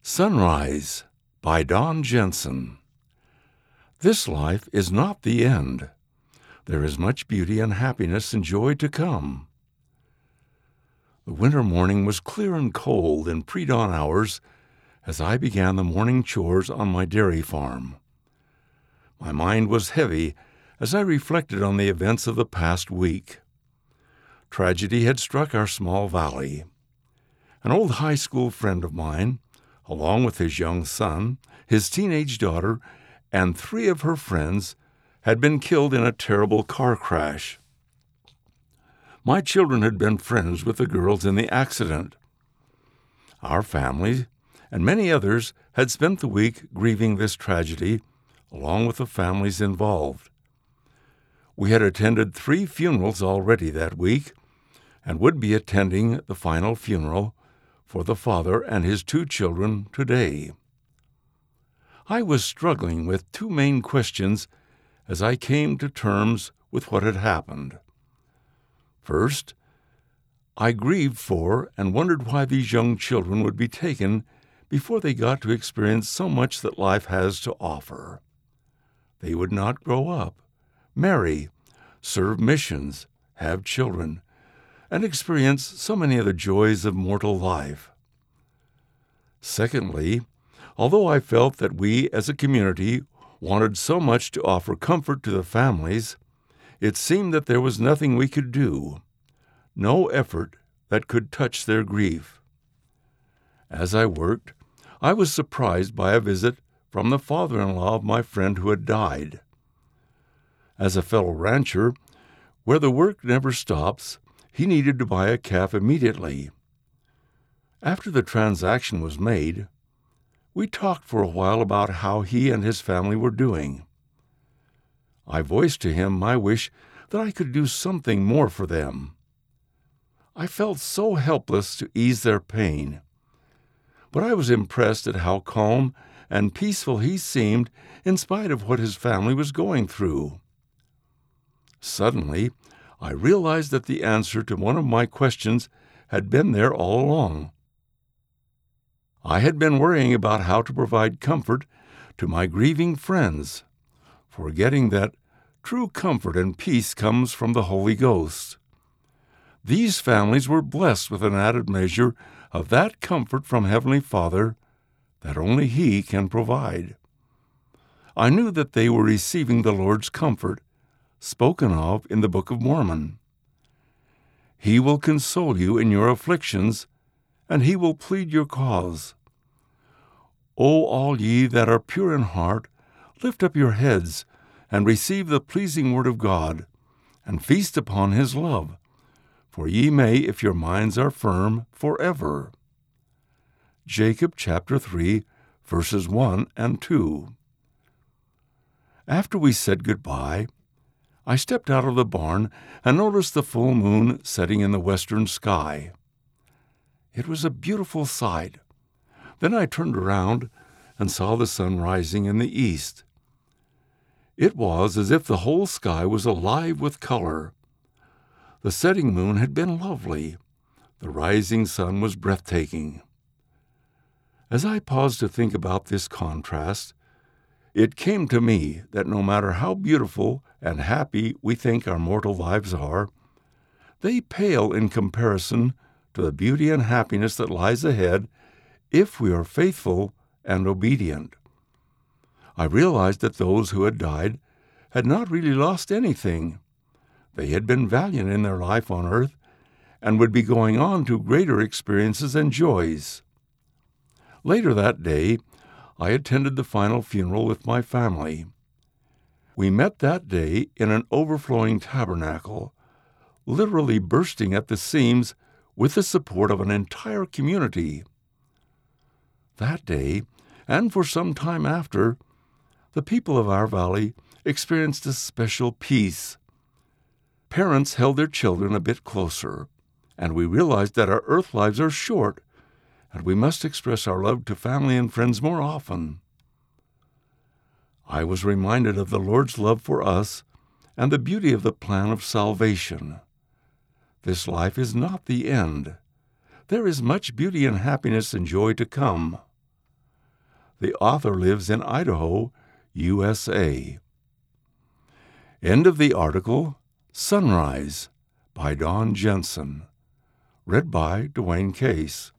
Sunrise by Don Jensen. This life is not the end. There is much beauty and happiness and joy to come. The winter morning was clear and cold in pre-dawn hours as I began the morning chores on my dairy farm. My mind was heavy as I reflected on the events of the past week. Tragedy had struck our small valley. An old high school friend of mine, along with his young son, his teenage daughter, and 3 of her friends, had been killed in a terrible car crash. My children had been friends with the girls in the accident. Our family and many others had spent the week grieving this tragedy, along with the families involved. We had attended 3 funerals already that week and would be attending the final funeral for the father and his 2 children today. I was struggling with 2 main questions as I came to terms with what had happened. First, I grieved for and wondered why these young children would be taken before they got to experience so much that life has to offer. They would not grow up, marry, serve missions, have children, and experience so many of the joys of mortal life. Secondly, although I felt that we as a community wanted so much to offer comfort to the families, it seemed that there was nothing we could do, no effort that could touch their grief. As I worked, I was surprised by a visit from the father-in-law of my friend who had died. As a fellow rancher, where the work never stops, he needed to buy a calf immediately. After the transaction was made, we talked for a while about how he and his family were doing. I voiced to him my wish that I could do something more for them. I felt so helpless to ease their pain, but I was impressed at how calm and peaceful he seemed in spite of what his family was going through. Suddenly, I realized that the answer to one of my questions had been there all along. I had been worrying about how to provide comfort to my grieving friends, forgetting that true comfort and peace comes from the Holy Ghost. These families were blessed with an added measure of that comfort from Heavenly Father that only He can provide. I knew that they were receiving the Lord's comfort, spoken of in the Book of Mormon. He will console you in your afflictions, and He will plead your cause. O all ye that are pure in heart, lift up your heads, and receive the pleasing word of God, and feast upon His love. For ye may, if your minds are firm, forever. Jacob chapter 3, verses 1 and 2. After we said goodbye, I stepped out of the barn and noticed the full moon setting in the western sky. It was a beautiful sight. Then I turned around and saw the sun rising in the east. It was as if the whole sky was alive with color. The setting moon had been lovely. The rising sun was breathtaking. As I paused to think about this contrast, it came to me that no matter how beautiful and happy we think our mortal lives are, they pale in comparison to the beauty and happiness that lies ahead if we are faithful and obedient. I realized that those who had died had not really lost anything. They had been valiant in their life on earth and would be going on to greater experiences and joys. Later that day, I attended the final funeral with my family. We met that day in an overflowing tabernacle, literally bursting at the seams with the support of an entire community. That day, and for some time after, the people of our valley experienced a special peace. Parents held their children a bit closer, and we realized that our earth lives are short, and we must express our love to family and friends more often. I was reminded of the Lord's love for us and the beauty of the plan of salvation. This life is not the end. There is much beauty and happiness and joy to come. The author lives in Idaho, USA. End of the article, Sunrise by Don Jensen. Read by Dwayne Case.